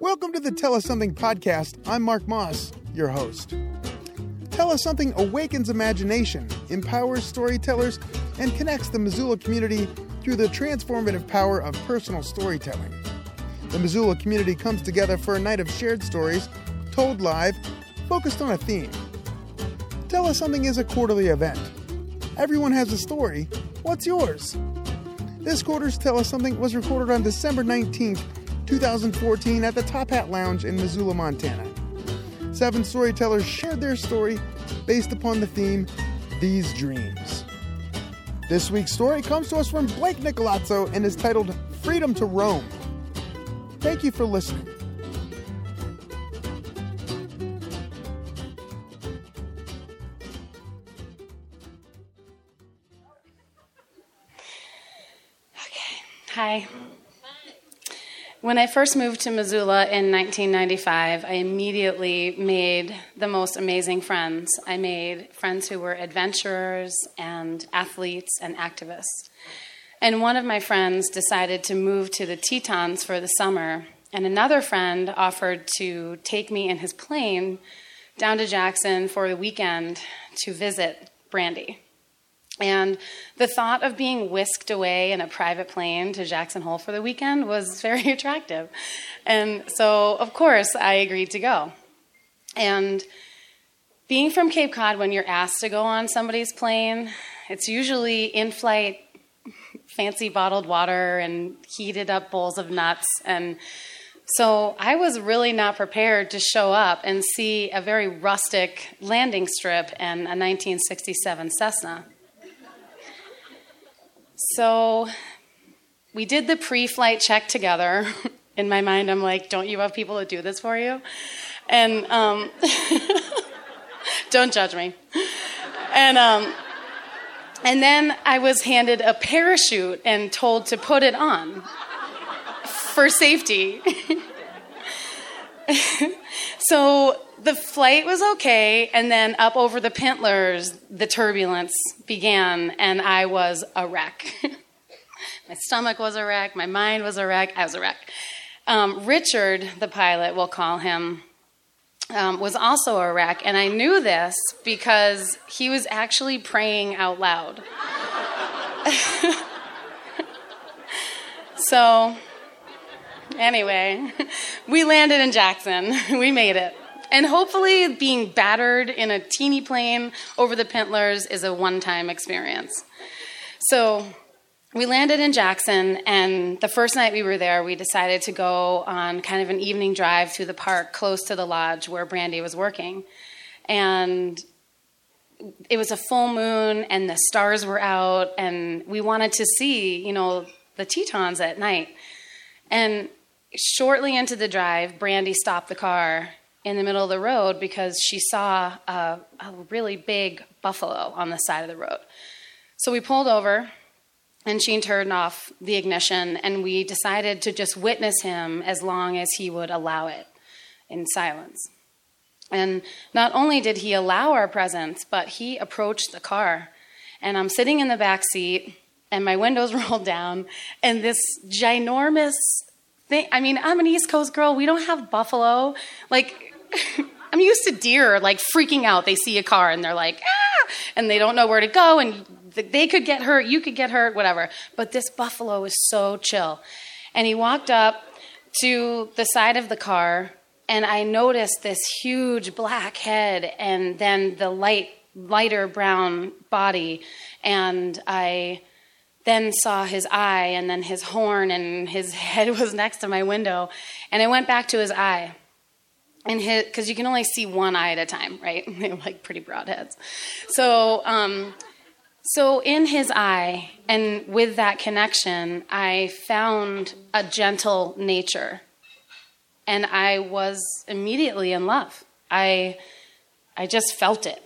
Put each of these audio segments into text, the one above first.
Welcome to the Tell Us Something podcast. I'm Mark Moss, your host. Tell Us Something awakens imagination, empowers storytellers, and connects the Missoula community through the transformative power of personal storytelling. The Missoula community comes together for a night of shared stories, told live, focused on a theme. Tell Us Something is a quarterly event. Everyone has a story. What's yours? This quarter's Tell Us Something was recorded on December 19th, 2014 at the Top Hat Lounge in Missoula, Montana. 7 storytellers shared their story based upon the theme, These Dreams. This week's story comes to us from Blake Nicolazzo and is titled Freedom to Roam. Thank you for listening. Hi. When I first moved to Missoula in 1995, I immediately made the most amazing friends. I made friends who were adventurers and athletes and activists. And one of my friends decided to move to the Tetons for the summer, and another friend offered to take me in his plane down to Jackson for the weekend to visit Brandy. And the thought of being whisked away in a private plane to Jackson Hole for the weekend was very attractive. And so, of course, I agreed to go. And being from Cape Cod, when you're asked to go on somebody's plane, it's usually in-flight fancy bottled water and heated up bowls of nuts. And so I was really not prepared to show up and see a very rustic landing strip and a 1967 Cessna. So we did the pre-flight check together. In my mind, I'm like, don't you have people to do this for you? And don't judge me. And then I was handed a parachute and told to put it on for safety. So the flight was okay, and then up over the Pintlers, the turbulence began, and I was a wreck. My stomach was a wreck, my mind was a wreck, I was a wreck. Richard, the pilot, we'll call him, was also a wreck, and I knew this because he was actually praying out loud. So, anyway, we landed in Jackson. We made it. And hopefully being battered in a teeny plane over the Pintlers is a one-time experience. So we landed in Jackson, and the first night we were there, we decided to go on kind of an evening drive through the park close to the lodge where Brandy was working. And it was a full moon, and the stars were out, and we wanted to see, the Tetons at night. And shortly into the drive, Brandy stopped the car in the middle of the road because she saw a really big buffalo on the side of the road. So we pulled over, and she turned off the ignition, and we decided to just witness him as long as he would allow it in silence. And not only did he allow our presence, but he approached the car. And I'm sitting in the back seat, and my windows rolled down, and this ginormous thing, I'm an East Coast girl. We don't have buffalo. I'm used to deer, freaking out. They see a car, and they're like, ah! And they don't know where to go, and they could get hurt, you could get hurt, whatever. But this buffalo was so chill. And he walked up to the side of the car, and I noticed this huge black head and then the lighter brown body. And I then saw his eye and then his horn, and his head was next to my window. And I went back to his eye. And because you can only see one eye at a time, right? They have pretty broad heads. So in his eye, and with that connection, I found a gentle nature. And I was immediately in love. I just felt it.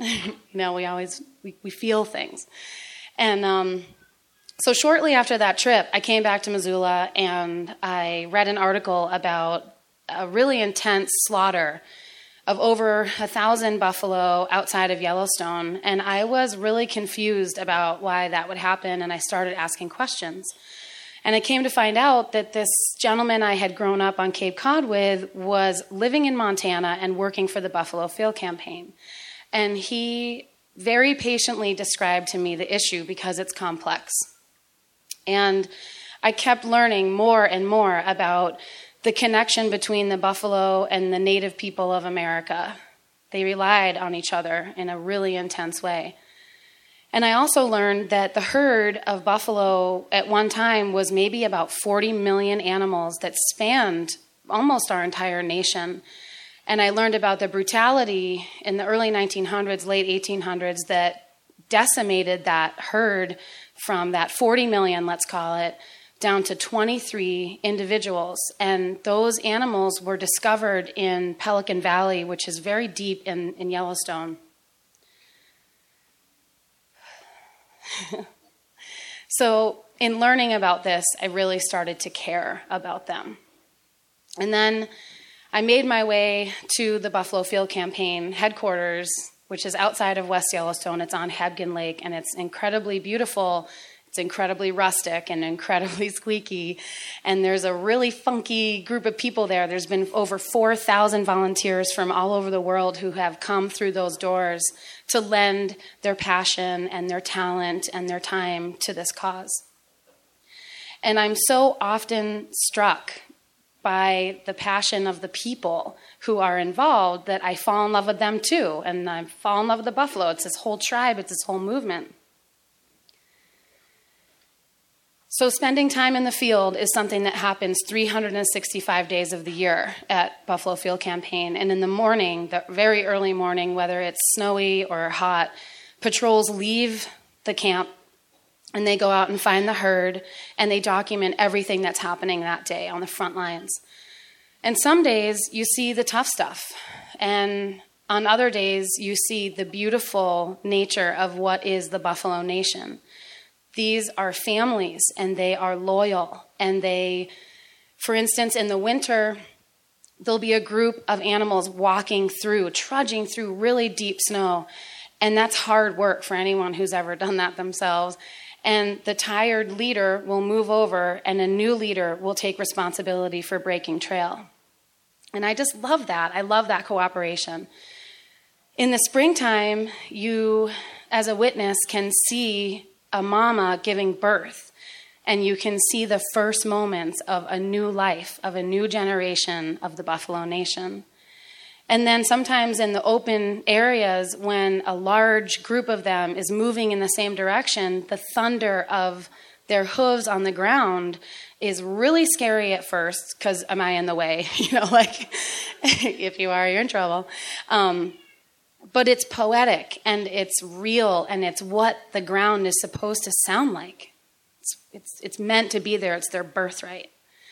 We feel things. And so shortly after that trip, I came back to Missoula, and I read an article about a really intense slaughter of over 1,000 buffalo outside of Yellowstone. And I was really confused about why that would happen, and I started asking questions. And I came to find out that this gentleman I had grown up on Cape Cod with was living in Montana and working for the Buffalo Field Campaign. And he very patiently described to me the issue because it's complex. And I kept learning more and more about the connection between the buffalo and the native people of America. They relied on each other in a really intense way. And I also learned that the herd of buffalo at one time was maybe about 40 million animals that spanned almost our entire nation. And I learned about the brutality in the early 1900s, late 1800s, that decimated that herd from that 40 million, let's call it, down to 23 individuals. And those animals were discovered in Pelican Valley, which is very deep in Yellowstone. So in learning about this, I really started to care about them. And then I made my way to the Buffalo Field Campaign headquarters, which is outside of West Yellowstone. It's on Hebgen Lake, and it's incredibly beautiful. It's incredibly rustic and incredibly squeaky. And there's a really funky group of people there. There's been over 4,000 volunteers from all over the world who have come through those doors to lend their passion and their talent and their time to this cause. And I'm so often struck by the passion of the people who are involved that I fall in love with them too. And I fall in love with the buffalo. It's this whole tribe. It's this whole movement. So spending time in the field is something that happens 365 days of the year at Buffalo Field Campaign. And in the morning, the very early morning, whether it's snowy or hot, patrols leave the camp and they go out and find the herd and they document everything that's happening that day on the front lines. And some days you see the tough stuff. And on other days you see the beautiful nature of what is the Buffalo Nation. These are families, and they are loyal. And they, for instance, in the winter, there'll be a group of animals walking through, trudging through really deep snow. And that's hard work for anyone who's ever done that themselves. And the tired leader will move over, and a new leader will take responsibility for breaking trail. And I just love that. I love that cooperation. In the springtime, you, as a witness, can see a mama giving birth, and you can see the first moments of a new life, of a new generation of the Buffalo Nation. And then sometimes in the open areas, when a large group of them is moving in the same direction, the thunder of their hooves on the ground is really scary at first, because am I in the way? If you are, you're in trouble. But it's poetic, and it's real, and it's what the ground is supposed to sound like. It's meant to be there. It's their birthright.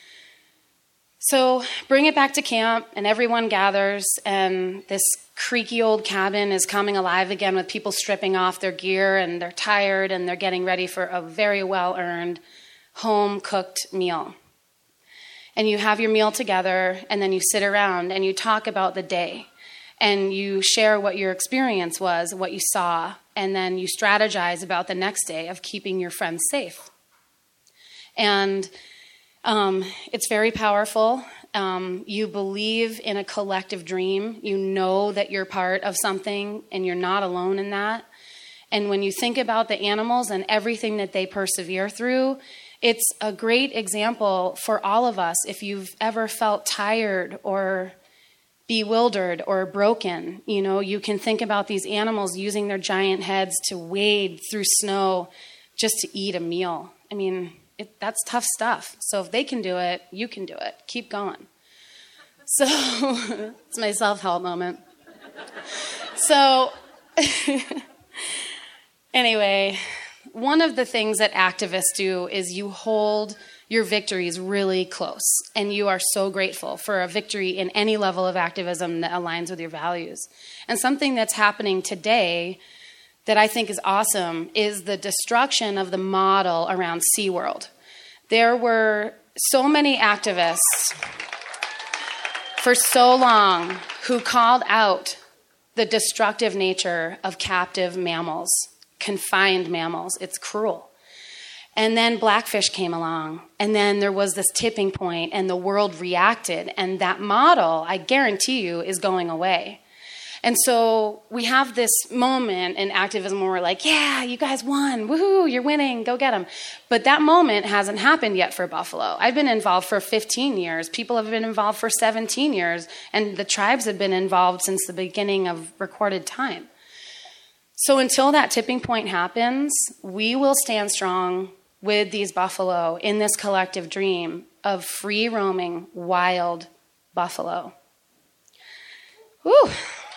So bring it back to camp, and everyone gathers, and this creaky old cabin is coming alive again with people stripping off their gear, and they're tired, and they're getting ready for a very well-earned, home-cooked meal. And you have your meal together, and then you sit around, and you talk about the day. And you share what your experience was, what you saw, and then you strategize about the next day of keeping your friends safe. And it's very powerful. You believe in a collective dream. You know that you're part of something, and you're not alone in that. And when you think about the animals and everything that they persevere through, it's a great example for all of us. If you've ever felt tired or bewildered or broken, you can think about these animals using their giant heads to wade through snow just to eat a meal. I mean, that's tough stuff. So if they can do it, you can do it. Keep going. So it's my self-help moment. So anyway, one of the things that activists do is you hold your victories really close, and you are so grateful for a victory in any level of activism that aligns with your values. And something that's happening today that I think is awesome is the destruction of the model around SeaWorld. There were so many activists for so long who called out the destructive nature of captive mammals, confined mammals. It's cruel. And then Blackfish came along, and then there was this tipping point, and the world reacted, and that model, I guarantee you, is going away. And so we have this moment in activism where we're like, yeah, you guys won, woohoo, you're winning, go get them. But that moment hasn't happened yet for Buffalo. I've been involved for 15 years, people have been involved for 17 years, and the tribes have been involved since the beginning of recorded time. So until that tipping point happens, we will stand strong with these buffalo in this collective dream of free roaming, wild buffalo. Whew.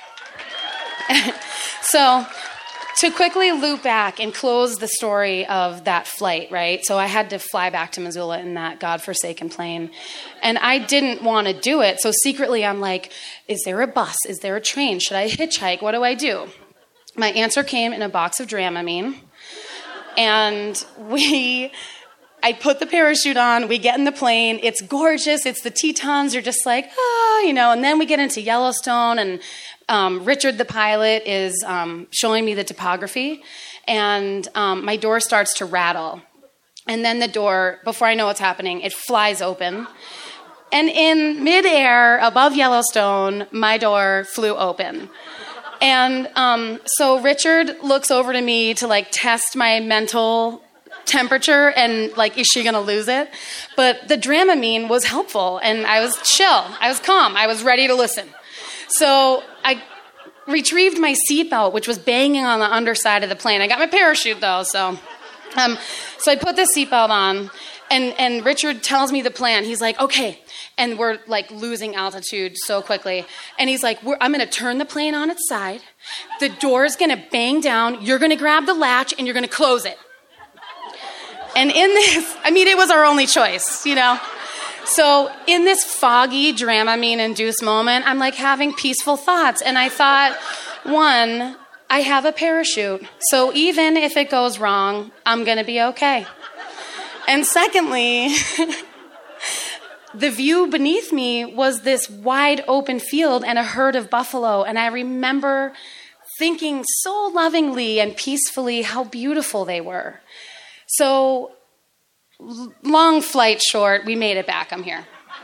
So to quickly loop back and close the story of that flight, right? So I had to fly back to Missoula in that godforsaken plane. And I didn't want to do it. So secretly I'm like, is there a bus? Is there a train? Should I hitchhike? What do I do? My answer came in a box of Dramamine. And I put the parachute on, we get in the plane, it's gorgeous, it's the Tetons, you're just like, and then we get into Yellowstone, and Richard, the pilot, is showing me the topography, and my door starts to rattle. And then the door, before I know what's happening, it flies open. And in midair, above Yellowstone, my door flew open. And so Richard looks over to me to test my mental temperature and is she gonna lose it? But the Dramamine was helpful and I was chill, I was calm, I was ready to listen. So I retrieved my seatbelt, which was banging on the underside of the plane. I got my parachute though, so I put the seatbelt on and Richard tells me the plan. He's like, okay. And we're losing altitude so quickly. And he's like, I'm going to turn the plane on its side. The door's going to bang down. You're going to grab the latch and you're going to close it. And in this, it was our only choice, So in this foggy Dramamine-induced moment, I'm having peaceful thoughts. And I thought, one, I have a parachute. So even if it goes wrong, I'm going to be okay. And secondly, the view beneath me was this wide open field and a herd of buffalo. And I remember thinking so lovingly and peacefully how beautiful they were. So long flight short, we made it back. I'm here.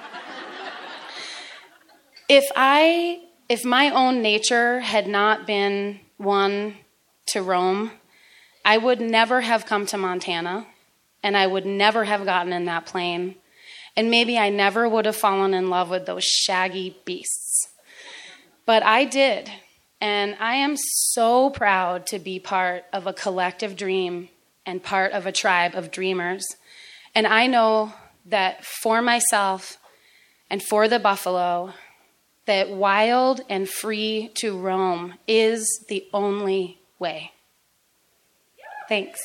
If my own nature had not been one to roam, I would never have come to Montana, and I would never have gotten in that plane. And maybe I never would have fallen in love with those shaggy beasts. But I did. And I am so proud to be part of a collective dream and part of a tribe of dreamers. And I know that for myself and for the buffalo, that wild and free to roam is the only way. Thanks.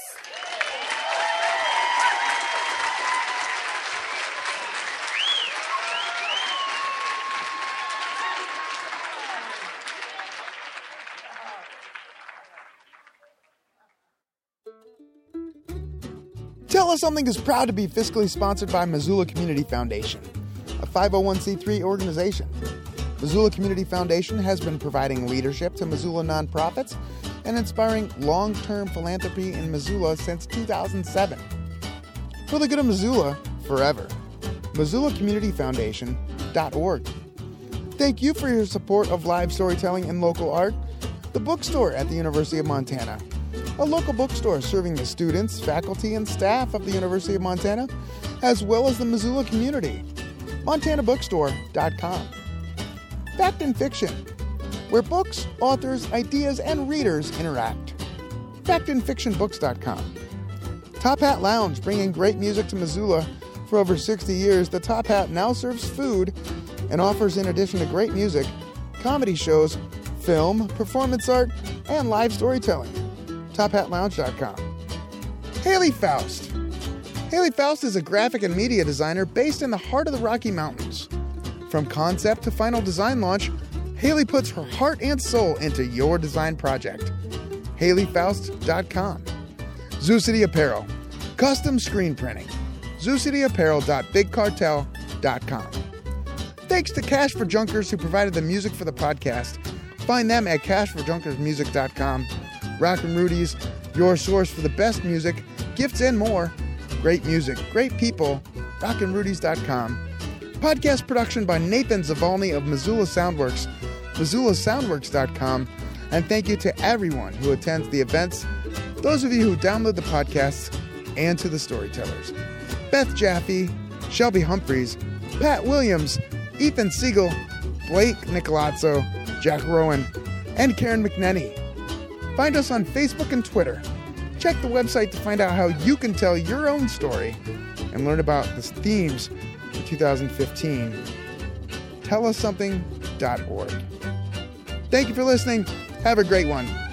Tell Us Something is proud to be fiscally sponsored by Missoula Community Foundation, a 501c3 organization. Missoula Community Foundation has been providing leadership to Missoula nonprofits and inspiring long-term philanthropy in Missoula since 2007. For the good of Missoula, forever. MissoulaCommunityFoundation.org. Thank you for your support of live storytelling and local art. The Bookstore at the University of Montana, a local bookstore serving the students, faculty, and staff of the University of Montana, as well as the Missoula community. MontanaBookstore.com. Fact and Fiction, where books, authors, ideas, and readers interact. FactandFictionBooks.com. Top Hat Lounge, bringing great music to Missoula for over 60 years. The Top Hat now serves food and offers, in addition to great music, comedy shows, film, performance art, and live storytelling. TopHatLounge.com. Haley Faust. Haley Faust is a graphic and media designer based in the heart of the Rocky Mountains. From concept to final design launch, Haley puts her heart and soul into your design project. HaleyFaust.com. Zoo City Apparel. Custom screen printing. ZooCityApparel.BigCartel.com. Thanks to Cash for Junkers, who provided the music for the podcast. Find them at cashforjunkersmusic.com. Rockin' Rudy's, your source for the best music, gifts, and more Great music, great people, rockinrudies.com. Podcast production by Nathan Zavalny of Missoula Soundworks, MissoulaSoundworks.com. And thank you to everyone who attends the events, those of you who download the podcasts, and to the storytellers. Beth Jaffe, Shelby Humphreys, Pat Williams, Ethan Siegel, Blake Nicolazzo, Jack Rowan, and Karen McNenny. Find us on Facebook and Twitter. Check the website to find out how you can tell your own story and learn about the themes for 2015. TellUsSomething.org. Thank you for listening. Have a great one.